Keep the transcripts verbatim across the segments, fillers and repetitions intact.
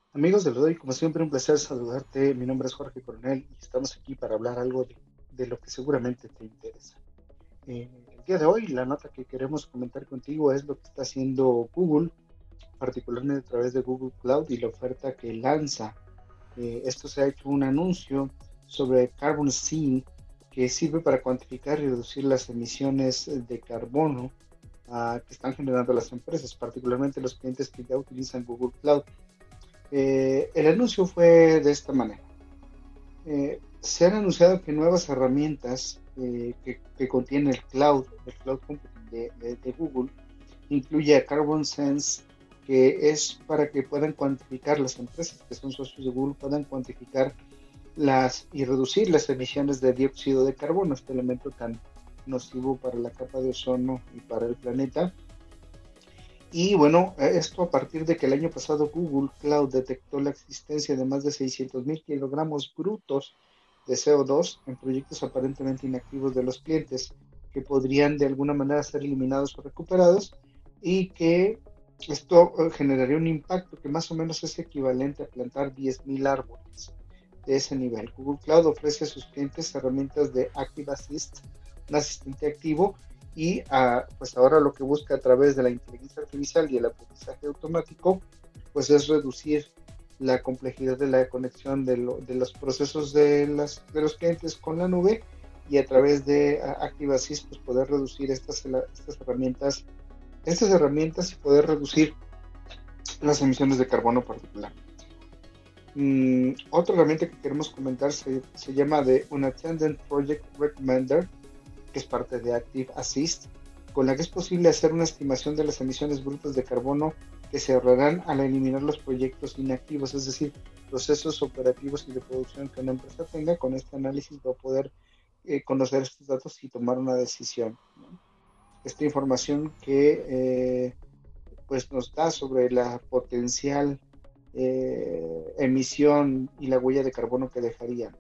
Amigos del Doy, como siempre, un placer saludarte. Mi nombre es Jorge Coronel y estamos aquí para hablar algo de, de lo que seguramente te interesa. Eh, el día de hoy, la nota que queremos comentar contigo es lo que está haciendo Google, particularmente a través de Google Cloud y la oferta que lanza. Eh, esto se ha hecho un anuncio sobre Carbon Sync que sirve para cuantificar y reducir las emisiones de carbono uh, que están generando las empresas, particularmente los clientes que ya utilizan Google Cloud. Eh, el anuncio fue de esta manera. Eh, se han anunciado que nuevas herramientas eh, que, que, contiene el cloud, el cloud computing de, de, de Google, incluye a Carbon Sense, que es para que puedan cuantificar las empresas que son socios de Google, puedan cuantificar las y reducir las emisiones de dióxido de carbono, este elemento tan nocivo para la capa de ozono y para el planeta. Y bueno, esto a partir de que el año pasado Google Cloud detectó la existencia de más de seiscientos mil kilogramos brutos de C O dos en proyectos aparentemente inactivos de los clientes, que podrían de alguna manera ser eliminados o recuperados, y que esto generaría un impacto que más o menos es equivalente a plantar diez mil árboles de ese nivel. Google Cloud ofrece a sus clientes herramientas de Active Assist, un asistente activo, y uh, pues ahora lo que busca a través de la inteligencia artificial y el aprendizaje automático pues es reducir la complejidad de la conexión de, lo, de los procesos de, las, de los clientes con la nube, y a través de uh, Active Assist pues poder reducir estas, estas herramientas estas herramientas y poder reducir las emisiones de carbono particular. Mm, otra herramienta que queremos comentar se, se llama de Unattended Project Recommender, que es parte de Active Assist, con la que es posible hacer una estimación de las emisiones brutas de carbono que se ahorrarán al eliminar los proyectos inactivos, es decir, procesos operativos y de producción que una empresa tenga. Con este análisis va a poder eh, conocer estos datos y tomar una decisión, ¿no? Esta información que eh, pues nos da sobre la potencial eh, emisión y la huella de carbono que dejaría.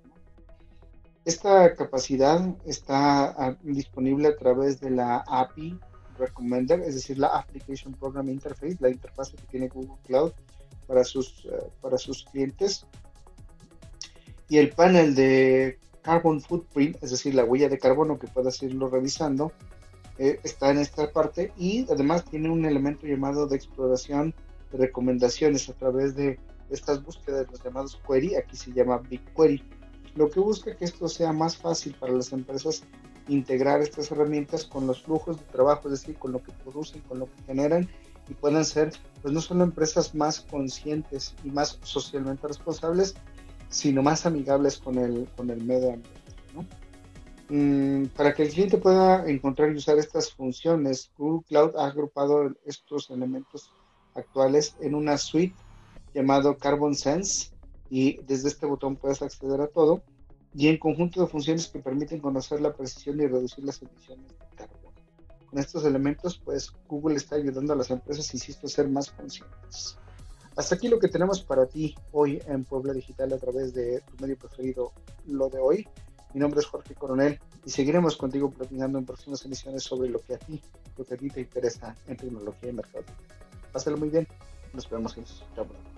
Esta capacidad está a, disponible a través de la A P I Recommender, es decir, la Application Program Interface, la interfaz que tiene Google Cloud para sus, uh, para sus clientes. Y el panel de Carbon Footprint, es decir, la huella de carbono que puedas irlo revisando, eh, está en esta parte, y además tiene un elemento llamado de exploración de recomendaciones a través de estas búsquedas, los llamados query. Aquí se llama BigQuery, lo que busca que esto sea más fácil para las empresas integrar estas herramientas con los flujos de trabajo, es decir, con lo que producen, con lo que generan, y puedan ser, pues no solo empresas más conscientes y más socialmente responsables, sino más amigables con el, con el medio ambiente, ¿no? Mm, para que el cliente pueda encontrar y usar estas funciones, Google Cloud ha agrupado estos elementos actuales en una suite llamado Carbon Sense, y desde este botón puedes acceder a todo, y en conjunto de funciones que permiten conocer la precisión y reducir las emisiones de carbono. Con estos elementos, pues Google está ayudando a las empresas, insisto, a ser más conscientes. Hasta aquí lo que tenemos para ti hoy en Puebla Digital a través de tu medio preferido, Lo de Hoy. Mi nombre es Jorge Coronel y seguiremos contigo platicando en próximas emisiones sobre lo que a ti, lo que a ti te interesa en tecnología y mercado. Pásalo muy bien. Nos vemos en Chao.